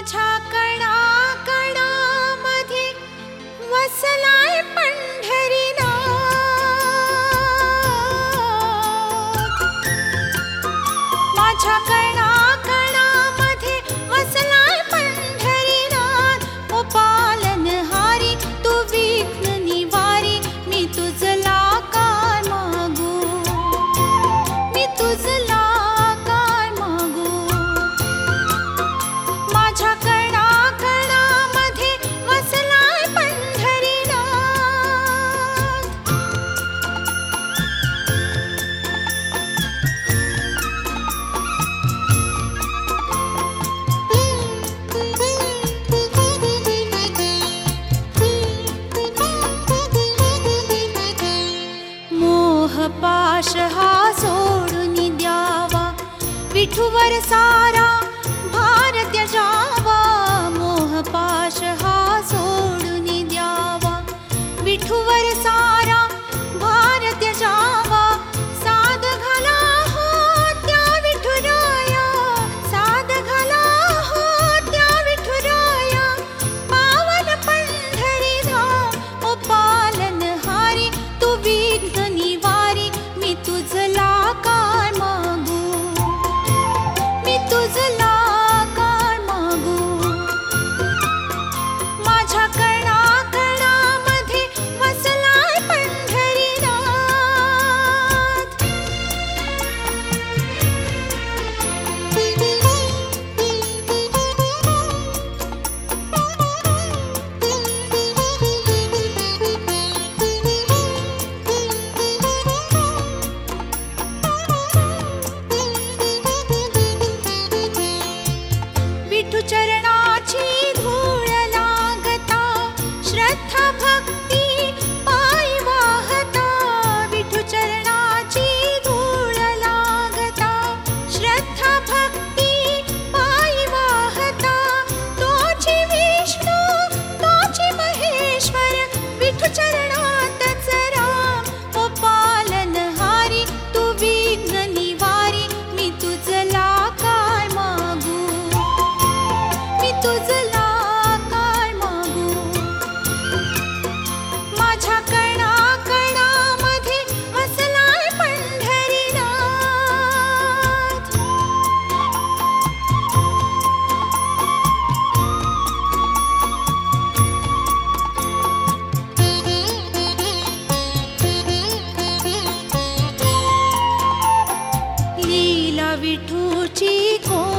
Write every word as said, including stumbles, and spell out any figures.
माझ्या कणा कणामध्ये वसलाय पंढरीनाथ। माझ्या कणा कणामध्ये वसलाय पंढरीनाथ। ओ पालनहारी तू विघ्न निवारी, मी तुझला काय मागू, मी तुझला काय मागू। माझ्या कणा कणामध्ये वसलाय पंढरीनाथ। मोहपाश हा सोडून द्यावा, विठूवर सारा भार त्याजावा। मोहपाश हा सोडून द्यावा, विठूवर सारा भार त्याजावा। साद घाला हो त्या विठुराया, साद घाला हो त्या विठुराया। पावन पंढरीधाम ओ पालनहारी, तू विघ्न निवारी, मी तुझला काय मागू, मी तुझला काय मागू। माझ्या कणा कणामध्ये वसलाय पंढरीनाथ। विठू चरणाची धूळ लागता, श्रद्धा भक्ती पायी वाहता। विठू चरणाची धूळ लागता, श्रद्धा भक्ती पायी वाहता। तोची विष्णू तोची महेश्वर, विठू चरणातच राम ओ पालनहारी, तू विघ्न निवारी, मी तुझला काय मागू, मी तुझला काय मागू। माझ्या कणा कणामध्ये वसलाय पंढरीनाथ। लीला विठूची को